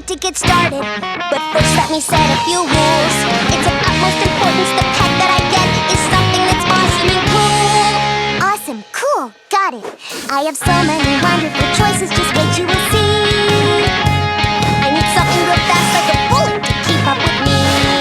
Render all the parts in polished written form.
to get started, but first let me set a few rules. It's of utmost importance the pet that I get is something that's awesome and cool. Awesome, cool, got it. I have so many wonderful choices, just wait you will see. I need something real fast like a bullet to keep up with me.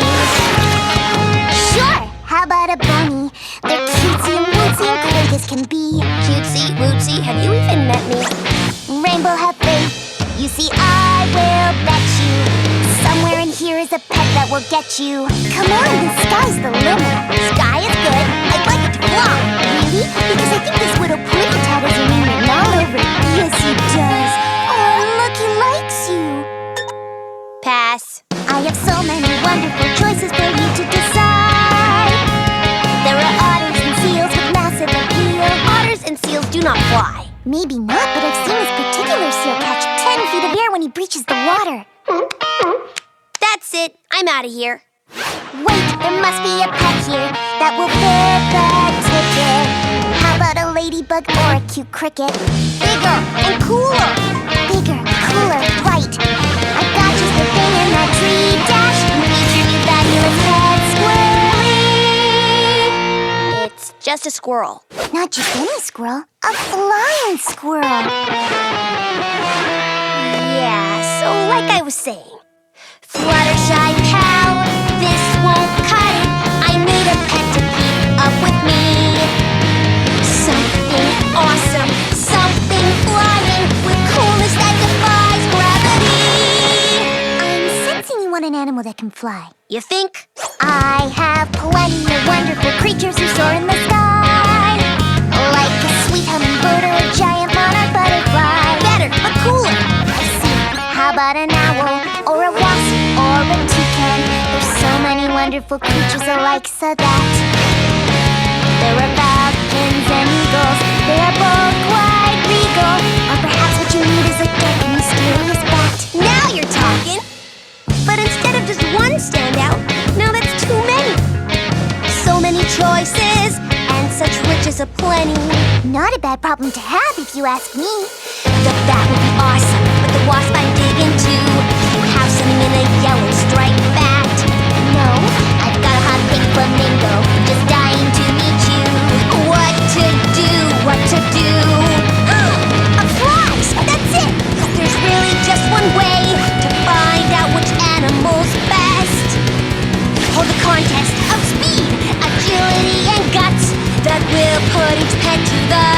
Sure, how about a bunny? They're cutesy and wootsy and quick as can be. Cutesy, wootsy, have you even met me? Rainbow, have faith. You see, I will bet you somewhere in here is a pet that will get you. Come on, the sky's the limit. Sky is good. I'd like it to fly. Really? Because I think this little pointy tat has your name written all over it. Yes, he does. Oh, look, he likes you. Pass. I have so many wonderful choices for you to decide. There are otters and seals with massive appeal. Otters and seals do not fly. Maybe not, but I've seen this particular seal catch 10 feet of air when he breaches the water. That's it. I'm out of here. Wait, there must be a pet here that will fit the ticket. How about a ladybug or a cute cricket? Bigger and cooler. Bigger, cooler, right. I got just the thing in that tree dash. Meet your new fabulous pet squirrely. It's just a squirrel. Not just any squirrel, a flying squirrel. Yeah, so like I was saying, Fluttershy pal, this won't cut it. I need a pet to keep up with me. Something awesome, something flying with coolness that defies gravity. I'm sensing you want an animal that can fly. You think? I have plenty of wonderful creatures who soar in the sky, like a sweet hummingbird or a giant monarch butterfly. Better, but cooler. I see. How about an owl or a wasp or a toucan? There's so many wonderful creatures alike, so that there are falcons and eagles. They are both quite regal. Or perhaps what you need is a dark and mysterious bat. Now you're talking. But instead of just one standout, now that's too many. So many choices and such riches aplenty. Not a bad problem to have if you ask me. The bat would be awesome, but the wasp I'm digging to. You have something in a yellow striped bat. No, I've got a hot pink flamingo, just dying to meet you. What to do, what to do? A fly, that's it. There's really just one way to find out which animal's best. Hold a contest of speed, agility, and guts that will put each pet to the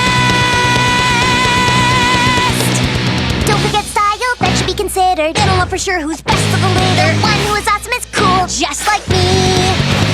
test. Don't forget style, that should be considered. It'll know for sure who's best for the litter. One who is awesome is cool, just like me.